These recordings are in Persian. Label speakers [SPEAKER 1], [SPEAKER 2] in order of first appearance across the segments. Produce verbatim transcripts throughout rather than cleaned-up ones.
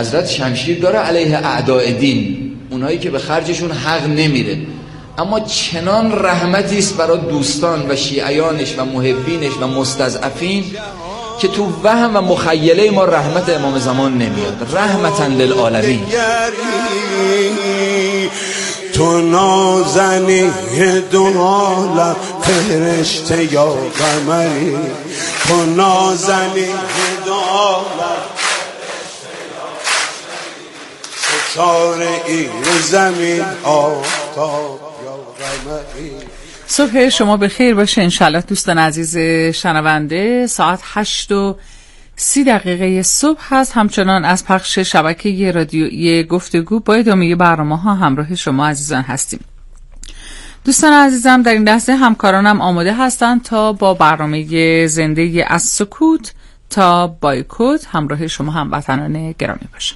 [SPEAKER 1] حضرت شمشیر داره علیه اعداء دین، اونایی که به خرجشون حق نمیره، اما چنان رحمتی است برای دوستان و شیعیانش و محبینش و مستضعفین که تو وهم و مخیله ما رحمت امام زمان نمیاد. رحمتاً للعالمین.
[SPEAKER 2] تو نازنی دو عالم فرشته یا قمری، تو نازنی دو عالم ستاره این زمین آفتاب یا قمری.
[SPEAKER 3] صبح شما به خیر باشه انشالله دوستان عزیز شنونده. ساعت هشت و سی دقیقه صبح هست. همچنان از پخش شبکه رادیویی گفتگو با ادامه برنامه ها همراه شما عزیزان هستیم. دوستان عزیزم در این لحظه همکارانم آماده هستند تا با برنامه زنده از سکوت تا بایکوت همراه شما هموطنان گرامی باشند.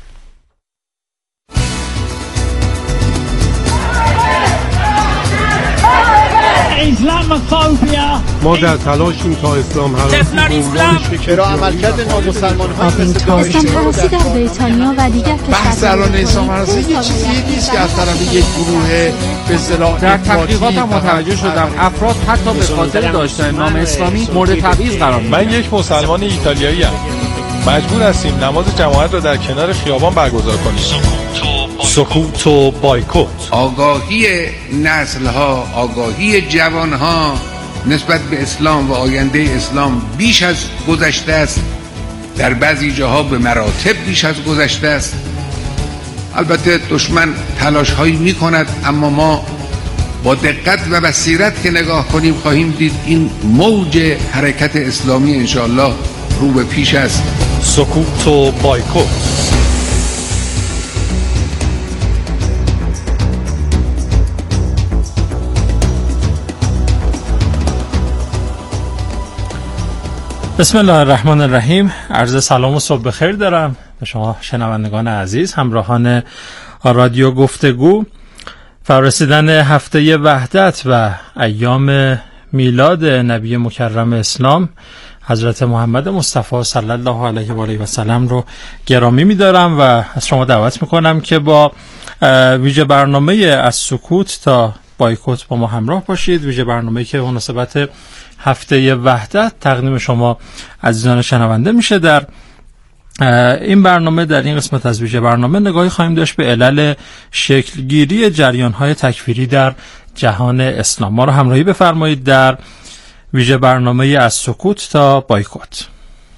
[SPEAKER 4] اسلاموفوبیا.
[SPEAKER 5] ما در تلاشیم تا اسلام حراسی
[SPEAKER 6] چرا عملکرد نامسلمان ها
[SPEAKER 7] اسلام حراسی در بریتانیا و دیگر
[SPEAKER 6] بحث درون اسلام حراسی یه چیزی نیست که از طرف یک گروه به اصطلاح
[SPEAKER 8] در تحقیقات هم متوجه شدم افراد حتی به خاطر داشتن نام اسلامی مورد تبعیض قرار می‌گیرند.
[SPEAKER 9] من یک مسلمان ایتالیایی ام. مجبور هستیم نماز جماعت را در کنار خیابان برگزار کنیم.
[SPEAKER 10] سکوت و بایکوت.
[SPEAKER 11] آگاهی نسل‌ها، آگاهی جوان‌ها نسبت به اسلام و آینده اسلام بیش از گذشته است، در بعضی جاها به مراتب بیش از گذشته است. البته دشمن تلاش‌هایی می‌کند، اما ما با دقت و بصیرت که نگاه کنیم خواهیم دید این موج حرکت اسلامی انشاءالله رو به پیش است.
[SPEAKER 10] سکوت و بایکوت.
[SPEAKER 12] بسم الله الرحمن الرحیم. عرض سلام و صبح بخیر دارم به شما شنوندگان عزیز، همراهان رادیو گفتگو. فرارسیدن هفته وحدت و ایام میلاد نبی مکرم اسلام حضرت محمد مصطفی صلی الله علیه و آله و سلم رو گرامی می‌دارم و از شما دعوت می‌کنم که با ویژه برنامه از سکوت تا بایکوت با ما همراه باشید. ویژه برنامه‌ای که به مناسبت هفته وحدت تقدیم شما عزیزان شنونده میشه. در این برنامه، در این قسمت از ویژه برنامه، نگاهی خواهیم داشت به علل شکلگیری جریان‌های تکفیری در جهان اسلام. ما رو همراهی بفرمایید در ویژه برنامه از سکوت تا بایکوت.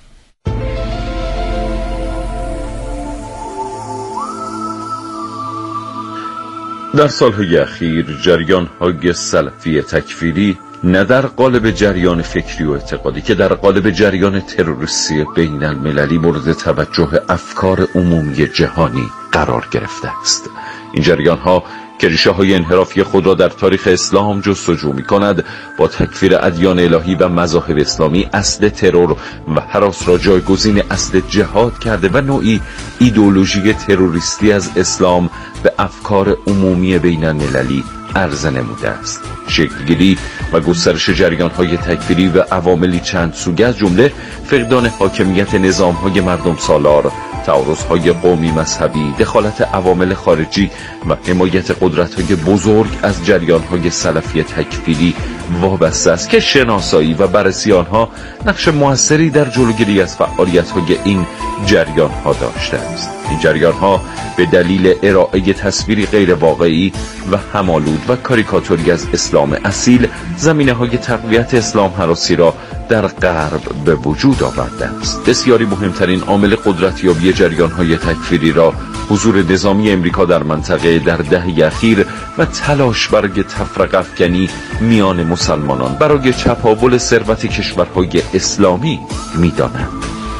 [SPEAKER 13] در سالهای اخیر جریان‌های سلفی تکفیری نه در قالب جریان فکری و اعتقادی که در قالب جریان تروریستی بین المللی مورد توجه افکار عمومی جهانی قرار گرفته است. این جریان‌ها که ریشه‌های انحرافی خود را در تاریخ اسلام جستجو می‌کند، با تکفیر ادیان الهی و مذاهب اسلامی اصل ترور و هراس را جایگزین اصل جهاد کرده و نوعی ایدئولوژی تروریستی از اسلام به افکار عمومی بین المللی عرضه نموده است. شکلگیری و گسترش جریان‌های تکفیری و عواملی چند سوگه از جمله فقدان حاکمیت نظام‌های مردم سالار، تعارض‌های قومی مذهبی، دخالت عوامل خارجی و حمایت قدرت‌های بزرگ از جریان‌های سلفی تکفیری وابسته است که شناسایی و بررسی آنها نقش موثری در جلوگیری از فعالیت‌های این جریان‌ها داشته است. این جریان‌ها به دلیل ارائه تصویری غیر واقعی و همالود و کاریکاتوری از اسلام اصیل، زمینه‌های تقویت اسلام هراسی را در غرب به وجود آورده است. بسیاری مهمترین عامل قدرتیابی جریان‌های تکفیری را حضور نظامی امریکا در منطقه در دهه اخیر و تلاش برای تفرقه افکنی میان مسلمانان برای چپاول ثروت کشورهای اسلامی می‌دانند.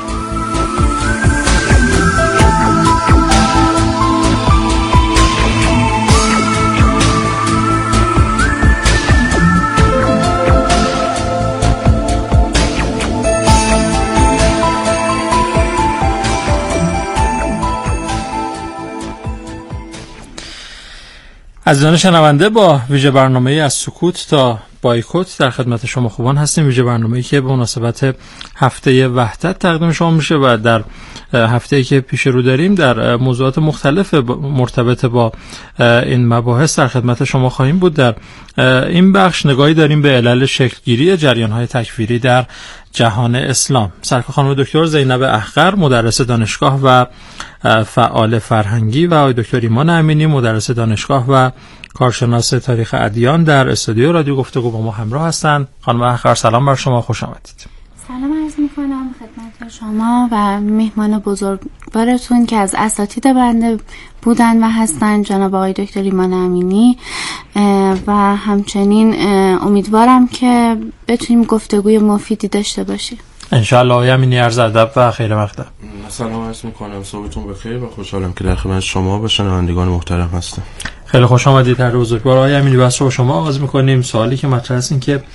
[SPEAKER 12] عزیزان شنونده، با ویژه برنامه از سکوت تا بایکوت در خدمت شما خوبان هستیم. ویژه برنامه‌ای که به مناسبت هفته وحدت تقدیم شما میشه و در هفته‌ای که پیش رو داریم در موضوعات مختلف مرتبط با این مباحث در خدمت شما خواهیم بود. در این بخش نگاهی داریم به علل شکلگیری جریان‌های تکفیری در جهان اسلام. سرکار خانم دکتر زینب احقر، مدرس دانشگاه و فعال فرهنگی، و آقای دکتر ایمان امینی، مدرس دانشگاه و کارشناس تاریخ ادیان، در استودیو رادیو گفتگو با ما همراه هستند. خانم احقر سلام بر شما، خوش آمدید.
[SPEAKER 4] سلام عرض می‌کنم خدمت شما و مهمان بزرگوارتون که از اساتید بنده بودن و هستن، جناب آقای دکتر ایمان امینی، و همچنین امیدوارم که بتونیم گفتگوی مفیدی داشته باشیم.
[SPEAKER 12] انشاءالله. آقای امینی عرض ادب و خیر مقدم.
[SPEAKER 14] سلام عرض می‌کنم، صبحتون بخیر و خوشحالم که در خدمت شما و شنوندگان محترم هستم.
[SPEAKER 12] خیلی خوش آمدید در بزرگوار. آقای امینی، بحث رو شما آغاز می‌کنیم. سوالی که مطرح است این که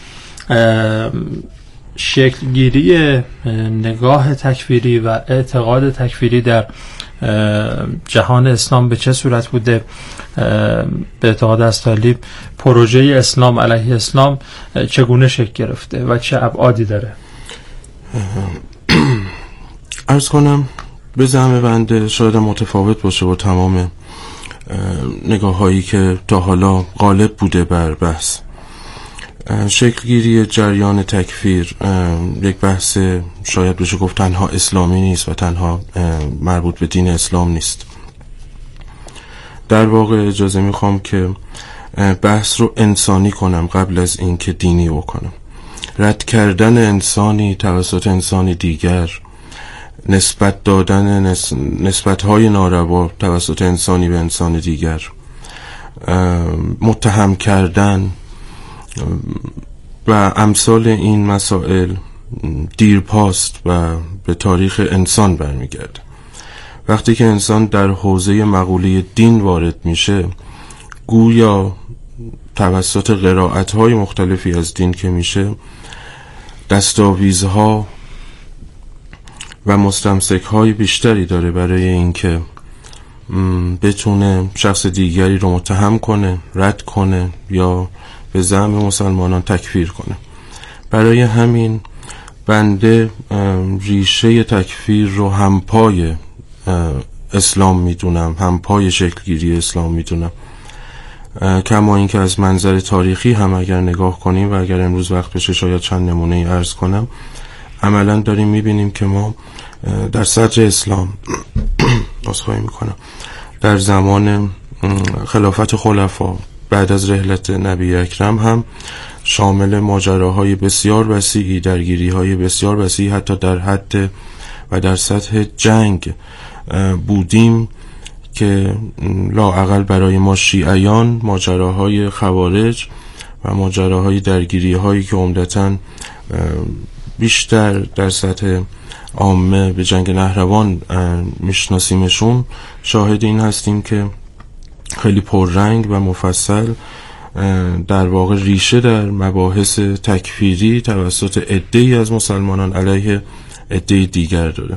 [SPEAKER 12] شکلگیری نگاه تکفیری و اعتقاد تکفیری در جهان اسلام به چه صورت بوده؟ به اعتقاد اسطالیب پروژه اسلام علیه اسلام چگونه شکل گرفته و چه ابعادی داره؟
[SPEAKER 14] عرض کنم به زعم بنده شاید متفاوت باشه با تمام نگاه هایی که تا حالا غالب بوده بر بحث. شکلگیری جریان تکفیر یک بحث شاید بشه گفت تنها اسلامی نیست و تنها مربوط به دین اسلام نیست. در واقع اجازه میخوام که بحث رو انسانی کنم قبل از اینکه دینی بکنم. رد کردن انسانی توسط انسانی دیگر، نسبت دادن نس... نسبت‌های ناروا توسط انسانی به انسان دیگر، متهم کردن و امثال این مسائل دیرپاست و به تاریخ انسان برمیگرده. وقتی که انسان در حوزه مقوله دین وارد میشه، گویا توسط قرائت‌های مختلفی از دین که میشه، دستاویزها و مستمسک‌های بیشتری داره برای اینکه بتونه شخص دیگری رو متهم کنه، رد کنه یا به زعم مسلمانان تکفیر کنه. برای همین بنده ریشه تکفیر رو همپای اسلام میدونم، همپای شکلگیری اسلام میدونم. کما اینکه از منظر تاریخی هم اگر نگاه کنیم و اگر امروز وقت بشه شاید چند نمونه ای عرض کنم، عملا داریم میبینیم که ما در صدر اسلام عذرخواهی میکنم در زمان خلافت خلفا بعد از رحلت نبی اکرم هم شامل ماجراهای بسیار وسیعی، درگیری‌های بسیار وسیعی حتی در حد و در سطح جنگ بودیم که لااقل برای ما شیعیان ماجراهای خوارج و ماجراهای درگیری‌هایی که عمدتاً بیشتر در سطح عامه به جنگ نهروان میشناسیمشون، شاهد این هستیم که خیلی پررنگ و مفصل در واقع ریشه در مباحث تکفیری توسط عده‌ای از مسلمانان علیه عده‌ای دیگر داره.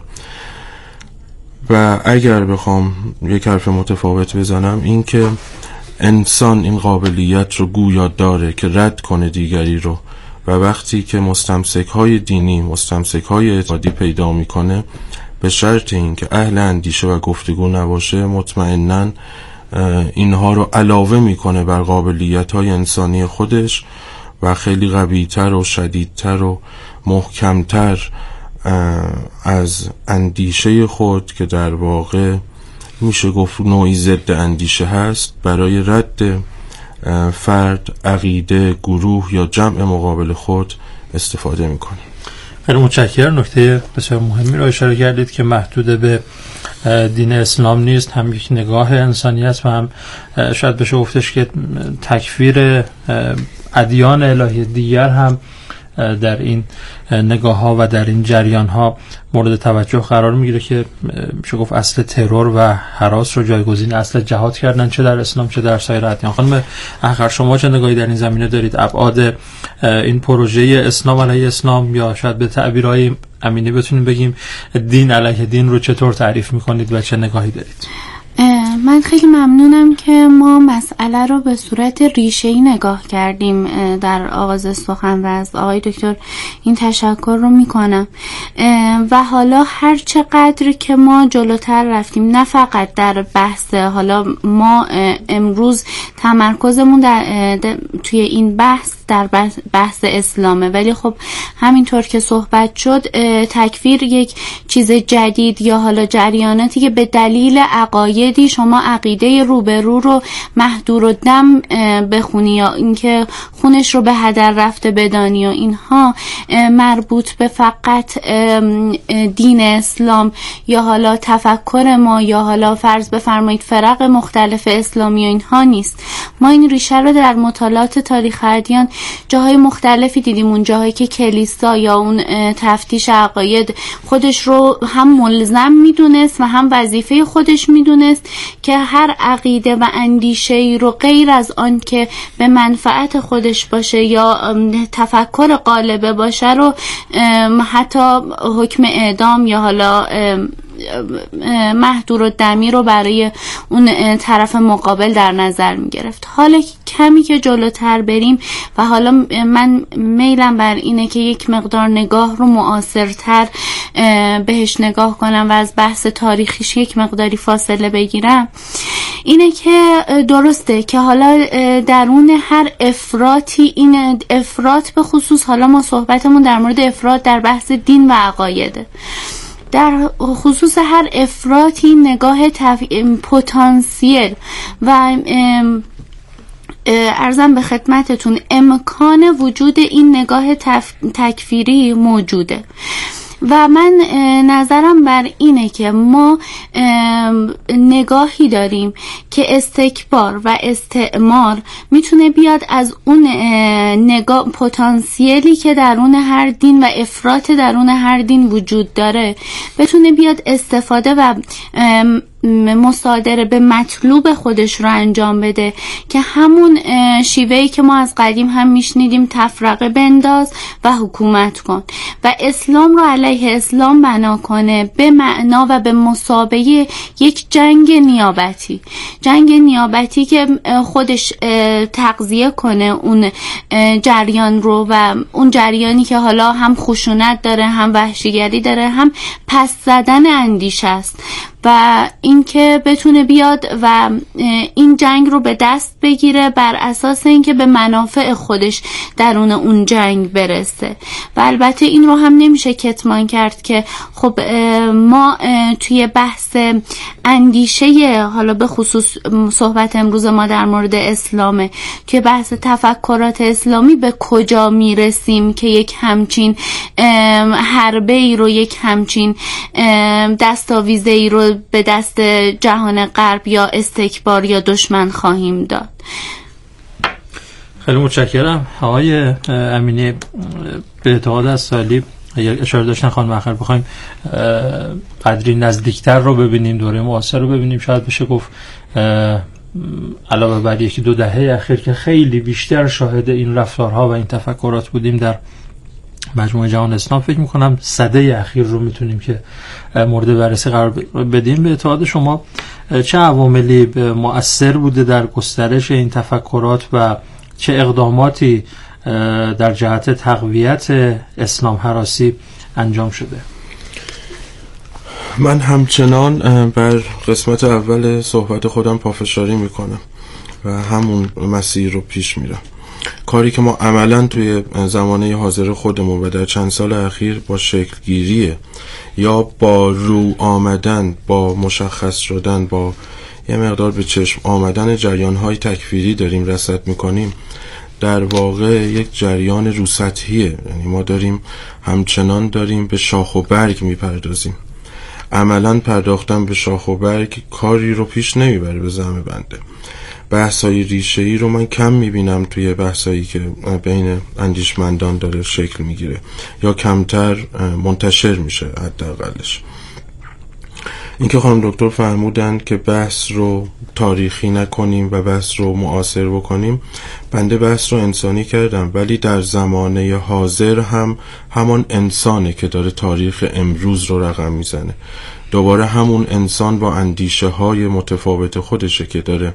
[SPEAKER 14] و اگر بخوام یک حرف متفاوت بزنم، این که انسان این قابلیت رو گویا داره که رد کنه دیگری رو، و وقتی که مستمسک های دینی، مستمسک های اعتقادی پیدا میکنه، به شرط این که اهل اندیشه و گفتگو نباشه، مطمئناً اینها رو علاوه میکنه بر قابلیت های انسانی خودش و خیلی قویتر و شدیدتر و محکمتر از اندیشه خود که در واقع میشه گفت نوعی ضد اندیشه هست، برای رد فرد، عقیده، گروه یا جمع مقابل خود استفاده میکنه.
[SPEAKER 12] خیلی متشکرم. نکته بسیار مهمی رو اشاره کردید که محدود به دین اسلام نیست، هم یک نگاه انسانی است و هم شاید بشه گفتش که تکفیر ادیان الهی دیگر هم در این نگاه ها و در این جریان ها مورد توجه قرار میگیره که میشه گفت اصل ترور و هراس رو جایگزین اصل جهاد کردن، چه در اسلام چه در سایر ادیان. خانم احقر، شما چه نگاهی در این زمینه دارید؟ ابعاد این پروژه اسلام علیه اسلام، یا شاید به تعبیرهای امینی بتونیم بگیم دین علیه دین رو چطور تعریف میکنید و چه نگاهی دارید؟
[SPEAKER 4] من خیلی ممنونم که ما مسئله رو به صورت ریشه‌ای نگاه کردیم در آغاز سخن و از آقای دکتر این تشکر رو میکنم. و حالا هر چقدر که ما جلوتر رفتیم، نه فقط در بحث، حالا ما امروز تمرکزمون در توی این بحث در بحث اسلامه، ولی خب همینطور که صحبت شد تکفیر یک چیز جدید یا حالا جریاناتی که به دلیل عقایدی شما عقیده روبرو رو مهدور و دم بخونی یا اینکه خونش رو به هدر رفته بدانی و اینها مربوط به فقط دین اسلام یا حالا تفکر ما یا حالا فرض بفرمایید فرق مختلف اسلامی و اینها نیست. ما این ریشه رو در مطالعات تاریخ ادیان جاهای مختلفی دیدیم، اون جاهایی که کلیسا یا اون تفتیش عقاید خودش رو هم ملزم میدونست و هم وظیفه خودش میدونست که هر عقیده و اندیشه‌ای رو غیر از آن که به منفعت خودش باشه یا تفکر غالبه باشه رو حتی حکم اعدام یا حالا مهدور و دمی رو برای اون طرف مقابل در نظر می گرفت. حالا کمی که جلوتر بریم و حالا من میلم بر اینه که یک مقدار نگاه رو معاصرتر بهش نگاه کنم و از بحث تاریخیش یک مقداری فاصله بگیرم، اینه که درسته که حالا درون هر افراطی، این افراط به خصوص حالا ما صحبتمون در مورد افراط در بحث دین و عقایده، در خصوص هر افراطی نگاه تف... پتانسیل و عرضم به خدمتتون امکان وجود این نگاه تف... تکفیری موجوده. و من نظرم بر اینه که ما نگاهی داریم که استکبار و استعمار میتونه بیاد از اون نگاه پتانسیلی که درون هر دین و افراط درون هر دین وجود داره بتونه بیاد استفاده و مصادره به مطلوب خودش رو انجام بده، که همون شیوهی که ما از قدیم هم میشنیدیم تفرقه بنداز و حکومت کن و اسلام رو علیه اسلام بنا کنه به معنا و به مثابه یک جنگ نیابتی، جنگ نیابتی که خودش تغذیه کنه اون جریان رو و اون جریانی که حالا هم خشونت داره، هم وحشیگری داره، هم پس زدن اندیشه است و اینکه بتونه بیاد و این جنگ رو به دست بگیره بر اساس اینکه به منافع خودش درون اون جنگ برسه. و البته این رو هم نمیشه کتمان کرد که خب ما توی بحث اندیشه، حالا به خصوص صحبت امروز ما در مورد اسلامه، که بحث تفکرات اسلامی به کجا میرسیم که یک همچین حربه ای رو، یک همچین دستاویزه ای رو به دست جهان غرب یا استکبار یا دشمن خواهیم داد.
[SPEAKER 12] خیلی متشکرم آقای امینی. به اعتقاد از سالی اشاره داشتن خانم آخر بخوایم قدری نزدیکتر رو ببینیم، دوره معاصر رو ببینیم، شاید بشه گفت علاوه بر یکی دو دهه اخیر که خیلی بیشتر شاهد این رفتارها و این تفکرات بودیم در مجموعه جهان اسلام، فکر میکنم سده اخیر رو میتونیم که مورد بررسی قرار بدیم. به اعتقاد شما چه عواملی مؤثر بوده در گسترش این تفکرات و چه اقداماتی در جهت تقویت اسلام هراسی انجام شده؟
[SPEAKER 14] من همچنان بر قسمت اول صحبت خودم پافشاری میکنم و همون مسیر رو پیش میرم. کاری که ما عملا توی زمانه حاضر خودمون و در چند سال اخیر با شکلگیری یا با رو آمدن، با مشخص شدن، با یه مقدار به چشم آمدن جریان‌های تکفیری داریم رصد میکنیم، در واقع یک جریان رو سطحیه. یعنی ما داریم همچنان داریم به شاخ و برگ میپردازیم. عملا پرداختن به شاخ و برگ کاری رو پیش نمیبره به زعم بنده. بحثای ریشه‌ای رو من کم میبینم توی بحثایی که بین اندیشمندان داره شکل میگیره یا کمتر منتشر میشه. حداقلش اینکه خانم دکتر فرمودن که بحث رو تاریخی نکنیم و بحث رو معاصر بکنیم، بنده بحث رو انسانی کردم، ولی در زمانه حاضر هم همان انسانه که داره تاریخ امروز رو رقم میزنه. دوباره همون انسان با اندیشه های متفاوت خودشه که داره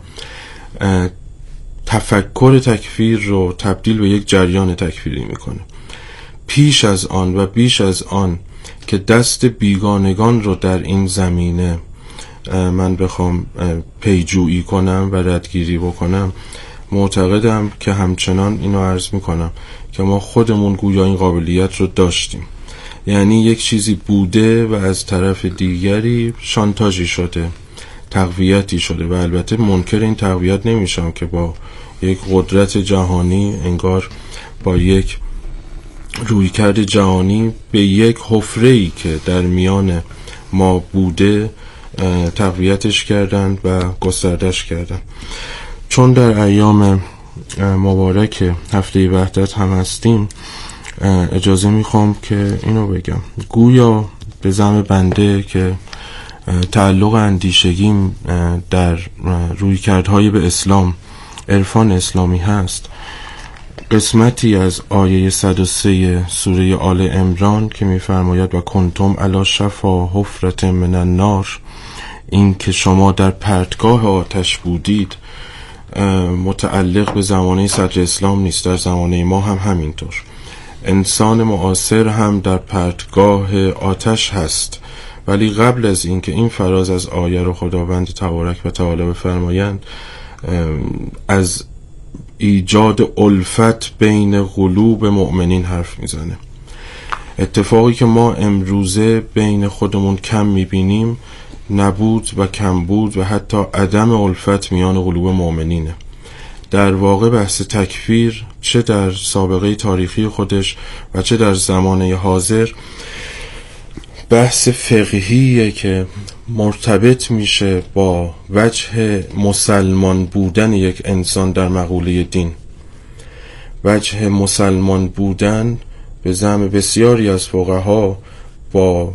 [SPEAKER 14] تفکر تکفیر رو تبدیل به یک جریان تکفیری میکنه. پیش از آن و بیش از آن که دست بیگانگان رو در این زمینه من بخوام پیجویی کنم و ردگیری بکنم، معتقدم که همچنان اینو عرض میکنم که ما خودمون گویا این قابلیت رو داشتیم. یعنی یک چیزی بوده و از طرف دیگری شانتاژی شده، تقویتی شده، و البته منکر این تقویت نمیشم که با یک قدرت جهانی، انگار با یک رویکرد جهانی به یک حفره‌ای که در میان ما بوده تقویتش کردند و گستردش کردند. چون در ایام مبارک هفته وحدت هم هستیم، اجازه میخوام که اینو بگم. گویا به زعم بنده که تعلق اندیشگیم در رویکردهای به اسلام، عرفان اسلامی هست، قسمتی از آیه صد و سه سوره آل عمران که میفرماید و کنتم علی شفا حفرة من النار، این که شما در پرتگاه آتش بودید، متعلق به زمانه صدر اسلام نیست، در زمانه ما هم همینطور. انسان معاصر هم در پرتگاه آتش هست، ولی قبل از این که این فراز از آیه رو خداوند تبارک و تعالی بفرمایند، از ایجاد الفت بین قلوب مؤمنین حرف میزنه. اتفاقی که ما امروزه بین خودمون کم میبینیم، نبود و کم بود و حتی عدم الفت میان قلوب مؤمنینه. در واقع بحث تکفیر چه در سابقه تاریخی خودش و چه در زمانه حاضر بحث فقهیه که مرتبط میشه با وجه مسلمان بودن یک انسان در مقوله دین. وجه مسلمان بودن به زعم بسیاری از فقها با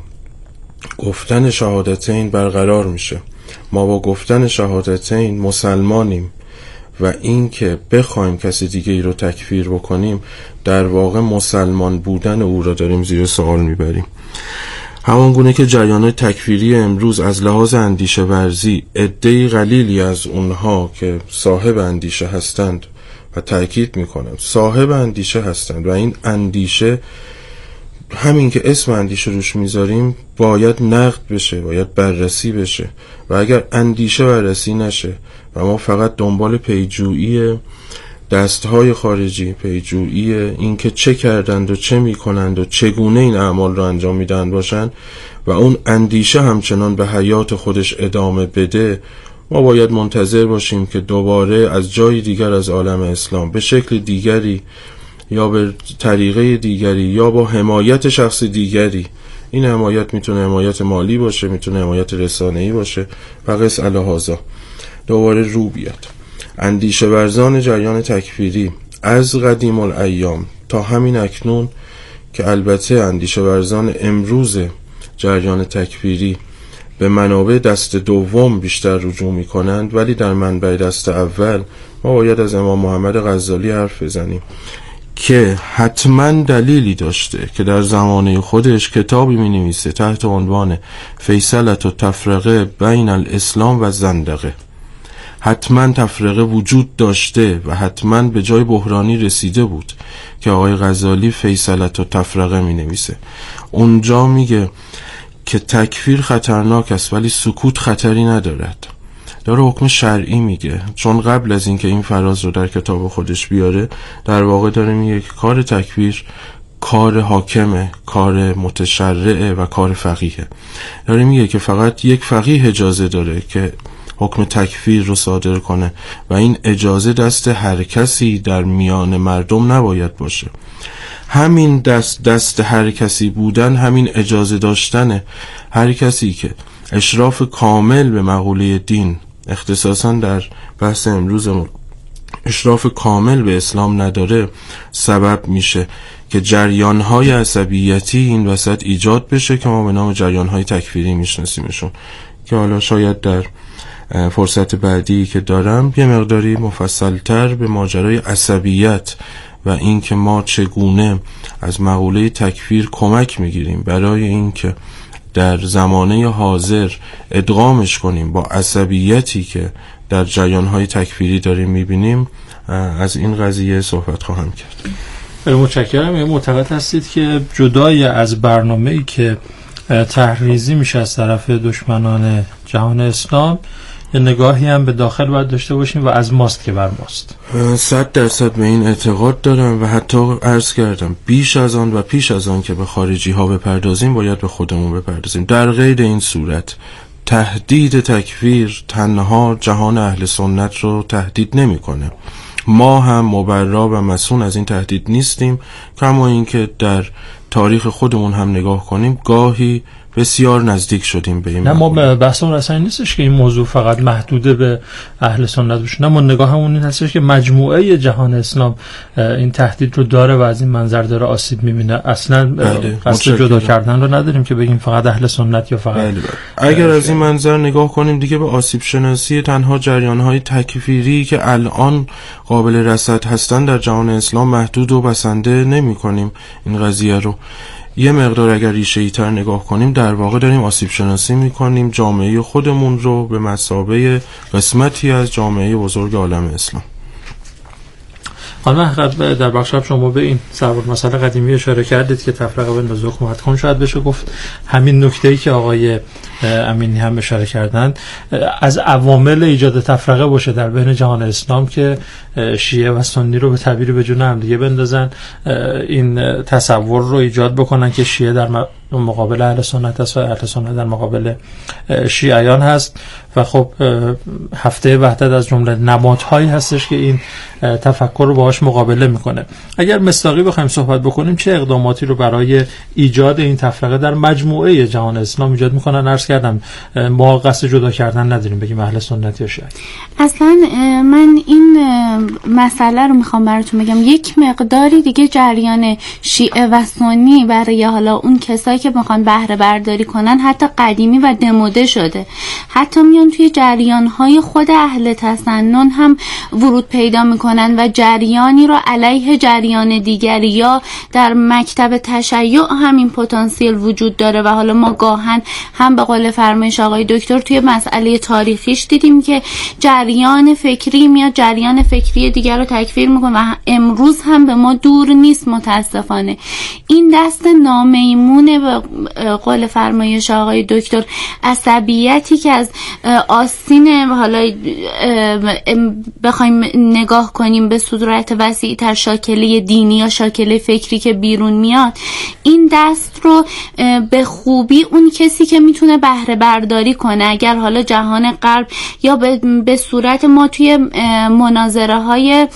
[SPEAKER 14] گفتن شهادتین برقرار میشه. ما با گفتن شهادتین مسلمانیم و این که بخوایم کسی دیگه ای رو تکفیر بکنیم، در واقع مسلمان بودن او را داریم زیر سوال میبریم. همان گونه که جریان‌های تکفیری امروز از لحاظ اندیشه ورزی، عده‌ای قلیلی از اونها که صاحب اندیشه هستند، و تأکید میکنم صاحب اندیشه هستند، و این اندیشه همین که اسم اندیشه روش میذاریم باید نقد بشه، باید بررسی بشه، و اگر اندیشه بررسی نشه و ما فقط دنبال پیجویی دستهای خارجی، پیجویی این که چه کردند و چه میکنند و چگونه این اعمال را انجام میدن باشند و اون اندیشه همچنان به حیات خودش ادامه بده، ما باید منتظر باشیم که دوباره از جای دیگر از عالم اسلام به شکل دیگری یا به طریقه دیگری یا با حمایت شخص دیگری، این حمایت میتونه حمایت مالی باشه، میتونه حمایت رسانه‌ای باشه و قص الهازا، دوباره رو بیاد. اندیشه ورزان جریان تکفیری از قدیم الایام تا همین اکنون، که البته اندیشه ورزان امروز جریان تکفیری به منابع دست دوم بیشتر رجوع می کنند، ولی در منبع دست اول ما باید از امام محمد غزالی حرف بزنیم که حتما دلیلی داشته که در زمانه خودش کتابی می نویسه تحت عنوان فیصلت و تفرقه بین الاسلام و زندقه. حتما تفرقه وجود داشته و حتما به جای بحرانی رسیده بود که آقای غزالی فیصلت و تفرقه می نویسه. اونجا میگه که تکفیر خطرناک است ولی سکوت خطری ندارد. داره حکم شرعی میگه، چون قبل از اینکه این فراز رو در کتاب خودش بیاره در واقع داره میگه که کار تکفیر کار حاکمه، کار متشرعه و کار فقیهه. داره میگه که فقط یک فقیه اجازه داره که حکم تکفیر رو صادر کنه و این اجازه دست هر کسی در میان مردم نباید باشه. همین دست دست هر کسی بودن همین اجازه داشتنه. هر کسی که اشراف کامل به مقوله دین، اختصاصا در بحث امروزمون اشراف کامل به اسلام نداره، سبب میشه که جریان‌های عصبیتی این وسط ایجاد بشه که ما به نام جریان‌های تکفیری میشناسیمشون، که حالا شاید در فرصت بعدی که دارم یه مقداری مفصلتر به ماجرای عصبیت و این که ما چگونه از مقوله تکفیر کمک میگیریم برای این که در زمانه حاضر ادغامش کنیم با عصبیتی که در جریان‌های تکفیری داریم می‌بینیم، از این قضیه صحبت خواهم کرد.
[SPEAKER 12] خیلی متشکرم. یه معتقد هستید که جدای از برنامه‌ای که تحریزی میشه از طرف دشمنان جهان اسلام، یه نگاهی هم به داخل باید داشته باشیم و از ماست که بر ماست.
[SPEAKER 14] صد درصد به این اعتقاد دارم و حتی عرض کردم بیش از آن و پیش از آن که به خارجی ها بپردازیم باید به خودمون بپردازیم. در غیر این صورت تهدید تکفیر تنها جهان اهل سنت رو تهدید نمی‌کنه. ما هم مبرا و مسئول از این تهدید نیستیم، کما اینکه در تاریخ خودمون هم نگاه کنیم گاهی بسیار نزدیک شدیم به این.
[SPEAKER 12] نه، ما بحثمون اصلا نیستش که این موضوع فقط محدوده به اهل سنت باشه، نه، ما نگاهمون این هستش که مجموعه جهان اسلام این تهدید رو داره و از این منظر داره آسیب می‌بینه. اصلا قصد جدا کردن رو نداریم که بگیم فقط اهل سنت یا فقط.
[SPEAKER 14] بله بله. اگر از این منظر نگاه کنیم دیگه به آسیب شناسی تنها جریان‌های تکفیری که الان قابل رصد هستن در جهان اسلام محدود و بسنده نمی‌کنیم این قضیه رو. یه مقدار اگر ریشه‌ای تر نگاه کنیم در واقع داریم آسیب شناسی میکنیم جامعه خودمون رو به مثابه قسمتی از جامعه بزرگ عالم اسلام.
[SPEAKER 12] خانم در بخش شما به این سربار مسئله قدیمی اشاره کردید که تفرقه بین نزدیک حکومت کن شاید بشه گفت همین نکته‌ای که آقای امینی هم اشاره کردند از عوامل ایجاد تفرقه باشه در بین جهان اسلام که شیعه و سنی رو به تعبیر به جون هم دیگه بندازن، این تصور رو ایجاد بکنن که شیعه در مقابل اهل سنت است و اهل سنت در مقابل شیعیان هست و خب هفته وحدت از جمله نمادهایی هستش که این تفکر رو باهاش مقابله میکنه. اگر مصداقی بخوایم صحبت بکنیم چه اقداماتی رو برای ایجاد این تفرقه در مجموعه جهان اسلام ایجاد میکنن؟ عرض کردم ما قصد جدا کردن نداریم، بگیم اهل سنت یا شیعه.
[SPEAKER 4] اصلا من این مسئله رو میخوام براتون بگم، یک مقداری دیگه جریان شیعه و سنی برای حالا اون کسایی که میخوان بهره برداری کنن حتی قدیمی و دموده شده، حتی میان توی جریان‌های خود اهل تسنن هم ورود پیدا میکنن و جریانی رو علیه جریان دیگری یا در مکتب تشیع همین پتانسیل وجود داره و حالا ما گاهن هم به قول فرمایش آقای دکتر توی مسئله تاریخیش دیدیم که جریان فکری میاد جریان فکری دیگر رو تکفیر میکنه و امروز هم به ما دور نیست متاسفانه. این دست نامیمونه به قول فرمایش آقای دکتر عصبیتی که از آستین حالا بخوایم نگاه کنیم به صورت وسیع تر شاکله دینی یا شاکله فکری که بیرون میاد، این دست رو به خوبی اون کسی که میتونه بهره برداری کنه، اگر حالا جهان غرب یا به صورت ما توی مناظره های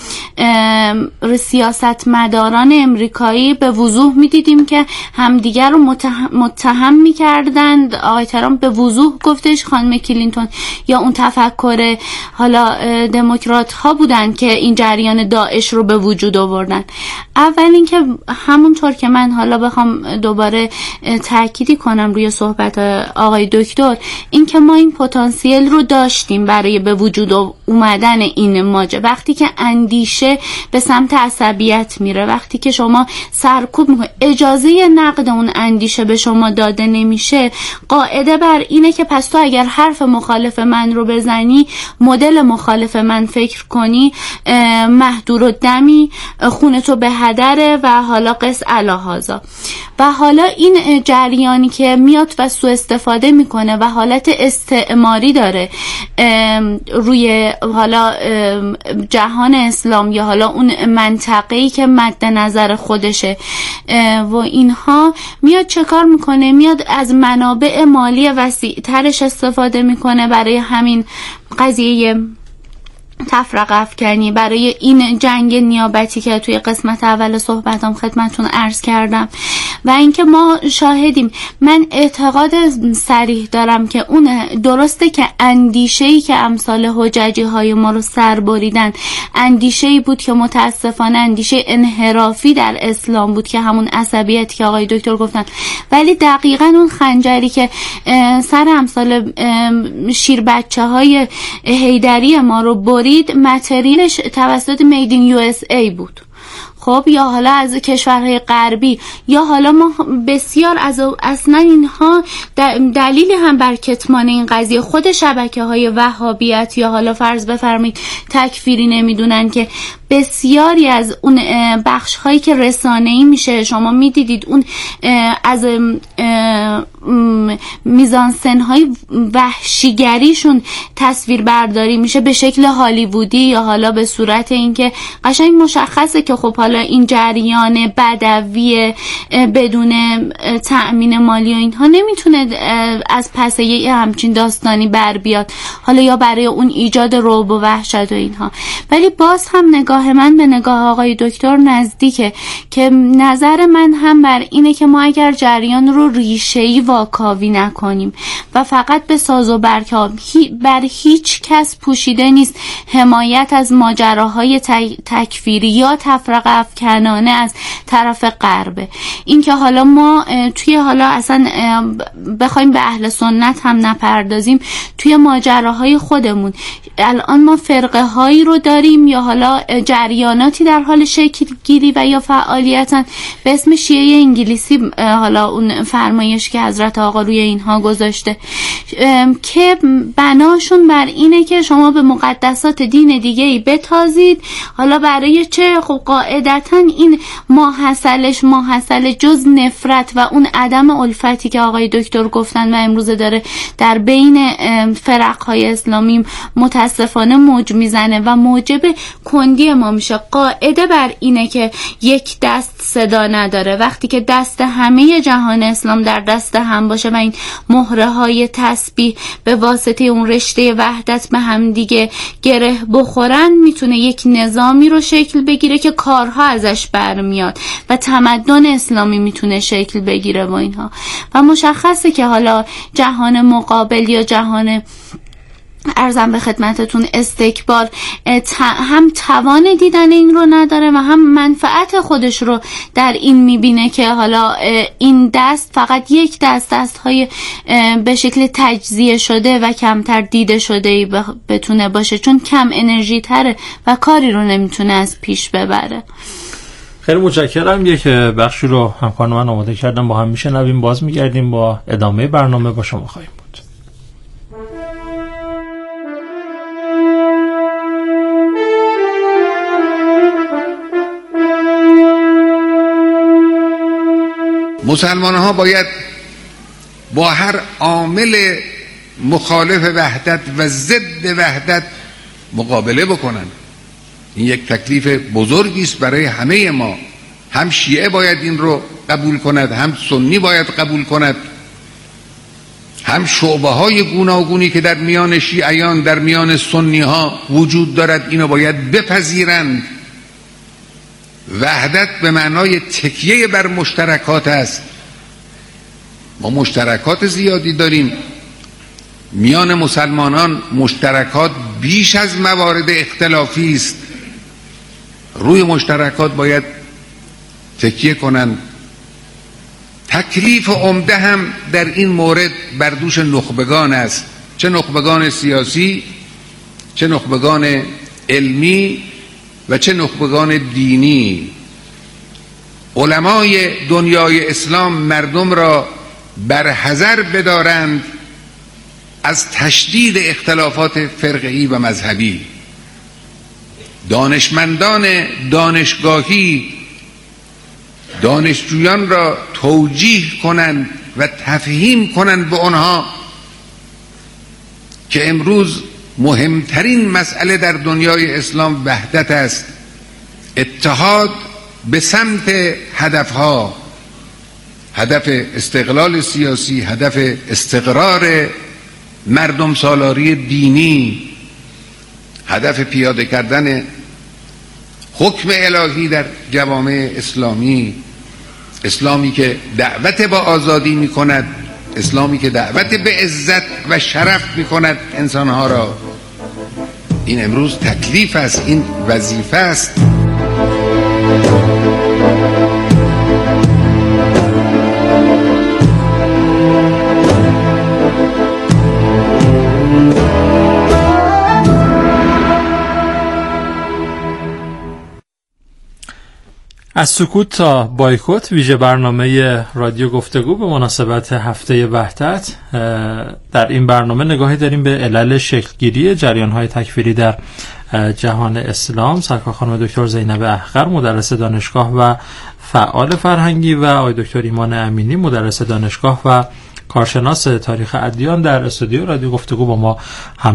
[SPEAKER 4] سیاستمداران امریکایی به وضوح میدیدیم که همدیگر رو متهم میکردند. آقای ترامپ به وضوح گفتش خانم کلینتون یا اون تفکر حالا دموکرات ها بودن که این جریان داعش رو به وجود آوردن. اول اینکه همونطور که من حالا بخوام دوباره تأکیدی کنم روی صحبت آقای دکتر، اینکه ما این پتانسیل رو داشتیم برای به وجود اومدن این ماجرا. وقتی که اندیشه به سمت عصبیت میره، وقتی که شما سرکوب میکنید، اجازه نقد اون اندیشه به شما داده نمیشه، قاعده بر اینه که پس تو اگر حرف مخالف من رو بزنی، مدل مخالف من فکر کنی، مهدور و دمی، خونتو به هدره و حالا قص الهازا. و حالا این جریانی که میاد و سوء استفاده میکنه و حالت استعماری داره روی حالا جهان اسلام یا حالا اون منطقه‌ای که مد نظر خودشه و اینها، میاد چه کار میکنه؟ میاد از منابع مالی وسیع ترش استفاده میکنه برای همین قضیه تفرقه افکنی، برای این جنگ نیابتی که توی قسمت اول صحبتام خدمتتون عرض کردم. و اینکه ما شاهدیم، من اعتقاد صریح دارم که اون درسته که اندیشه‌ای که امثال حججی های ما رو سر بریدن اندیشه‌ای بود که متاسفانه اندیشه انحرافی در اسلام بود که همون عصبیتی که آقای دکتر گفتن، ولی دقیقاً اون خنجری که سر امثال شیر بچه های حیدری ما رو برید، متریالش توسط میدین یو اس ای بود. خب یا حالا از کشورهای غربی، یا حالا ما بسیار از اصلا اینها دلیلی هم بر کتمان این قضیه خود شبکه‌های وهابیت یا حالا فرض بفرمایید تکفیری نمیدونن که بسیاری از اون بخش هایی که رسانه‌ای میشه، شما میدیدید اون از میزانسن های وحشیگریشون تصویر برداری میشه به شکل هالیوودی یا حالا به صورت اینکه قشنگ مشخصه که خب حالا این جریان بدوی بدون تأمین مالی و اینها نمیتونه از پس یه همچین داستانی بر بیاد، حالا یا برای اون ایجاد رعب و وحشت و اینها. ولی باز هم نگاه من به نگاه آقای دکتر نزدیکه که نظر من هم بر اینه که ما اگر جریان رو ریشه‌ای واکاوی نکنیم و فقط به ساز و برگ بر هیچ کس پوشیده نیست حمایت از ماجراهای تکفیری یا تفرقه افکنانه از طرف غرب، این که حالا ما توی حالا اصلا بخوایم به اهل سنت هم نپردازیم، توی ماجراهای خودمون الان ما فرقه هایی رو داریم یا حالا جریاناتی در حال شکل گیری و یا فعالیتن به اسم شیعه انگلیسی، حالا اون فرمایش که حضرت آقا روی اینها گذاشته که بناشون بر اینه که شما به مقدسات دین دیگه ای بتازید. حالا برای چه؟ خب قاعدتا این ماحصلش ماحصل جز نفرت و اون عدم الفتی که آقای دکتر گفتن و امروز داره در بین فرقهای اسلامی متاسفانه موج میزنه و موجب کندی ما میشه. قاعده بر اینه که یک دست صدا نداره. وقتی که دست همه جهان اسلام در دست هم باشه و این مهره های تسبیح به واسطه اون رشته وحدت به هم دیگه گره بخورن، میتونه یک نظامی رو شکل بگیره که کارها ازش برمیاد و تمدن اسلامی میتونه شکل بگیره با اینها. و مشخصه که حالا جهان مقابل یا جهان ارزم به خدمتتون استکبار هم توان دیدن این رو نداره و هم منفعت خودش رو در این میبینه که حالا این دست فقط یک دست دست های به شکل تجزیه شده و کمتر دیده شده بتونه باشه، چون کم انرژی تره و کاری رو نمیتونه از پیش ببره.
[SPEAKER 12] خیلی متشکرم. یک بخشی رو همکاران من آماده کردم، با هم میشنویم، باز میگردیم با ادامه برنامه با شما خواهیم بود.
[SPEAKER 11] مسلمان ها باید با هر عامل مخالف وحدت و ضد وحدت مقابله بکنن. این یک تکلیف بزرگی است برای همه ما. هم شیعه باید این رو قبول کند، هم سنی باید قبول کند، هم شعبه های گوناگونی که در میان شیعیان در میان سنی ها وجود دارد اینو باید بپذیرند. وحدت به معنای تکیه بر مشترکات است. ما مشترکات زیادی داریم میان مسلمانان، مشترکات بیش از موارد اختلافی است. روی مشترکات باید تکیه کنند. تکلیف عمده هم در این مورد بر دوش نخبگان است، چه نخبگان سیاسی، چه نخبگان علمی و چه نخبگان دینی. علمای دنیای اسلام مردم را بر حذر بدارند از تشدید اختلافات فرقه‌ای و مذهبی. دانشمندان دانشگاهی دانشجویان را توجیه کنند و تفهیم کنند به آنها که امروز مهمترین مسئله در دنیای اسلام وحدت است، اتحاد به سمت هدفها، هدف استقلال سیاسی، هدف استقرار مردم سالاری دینی، هدف پیاده کردن حکم الهی در جوامع اسلامی، اسلامی که دعوت با آزادی می کند، اسلامی که دعوت به عزت و شرف می کند انسانها را. این امروز تکلیف است، این وظیفه است.
[SPEAKER 12] از سکوت تا بایکوت ویژه برنامه رادیو گفتگو به مناسبت هفته وحدت. در این برنامه نگاهی داریم به علل شکلگیری جریان‌های تکفیری در جهان اسلام. سرکار خانم دکتر زینب احقر، مدرس دانشگاه و فعال فرهنگی، و آقای دکتر ایمان امینی، مدرس دانشگاه و کارشناس تاریخ ادیان، در استودیو رادیو گفتگو با ما هم